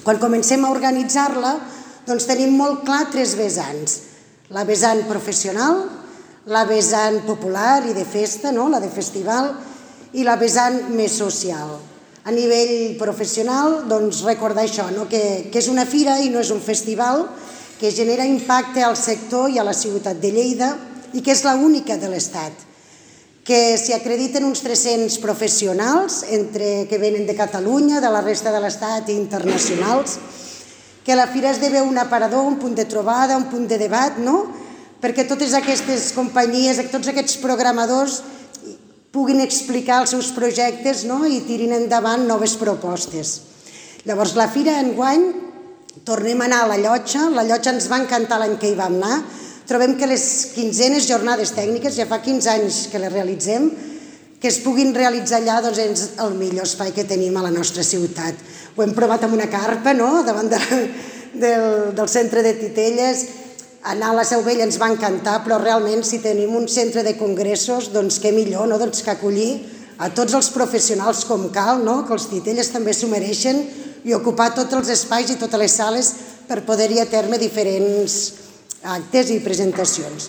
Quan comencem a organitzar-la, doncs tenim molt clar 3 vessants. La vessant professional, la vessant popular i de festa, la de festival, i la vessant més social. A nivell professional, doncs recordar això, que és una fira i no és un festival, que genera impacte al sector i a la ciutat de Lleida i que és l'única de l'Estat, que s'hi acrediten uns 300 professionals que venen de Catalunya, de la resta de l'Estat i internacionals, que la fira esdevé un aparador, un punt de trobada, un punt de debat, perquè totes aquestes companyies, tots aquests programadors puguin explicar els seus projectes i tirin endavant noves propostes. Llavors, la fira enguany, tornem a anar a la Llotja ens va encantar l'any que hi vam anar, trobem que les 15enes jornades tècniques, ja fa 15 anys que les realitzem, que es puguin realitzar allà és el millor espai que tenim a la nostra ciutat. Ho hem provat amb una carpa davant del centre de Titelles, anar a la Seu Vella ens va encantar, però realment si tenim un centre de congressos, doncs què millor que acollir a tots els professionals com cal, que els Titelles també s'ho mereixen, i ocupar tots els espais i totes les sales per poder-hi a terme diferents actes i presentacions.